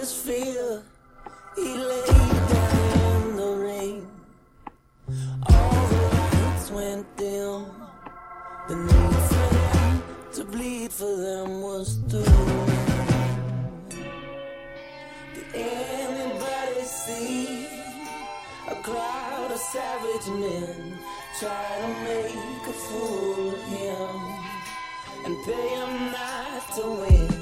his fear. He lay down in the rain. All the lights went dim. The need for him to bleed for them was through. Did anybody see a crowd of savage men try to make a fool of him and pay him not to win?